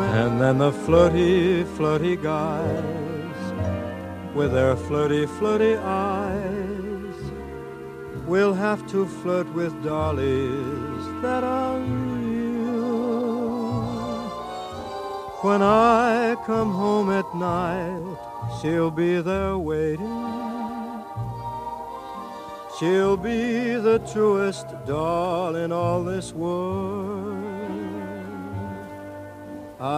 And then the flirty, flirty guys with their flirty, flirty eyes will have to flirt with dollies that are real. When I come home at night, she'll be there waiting. She'll be the truest doll in all this world.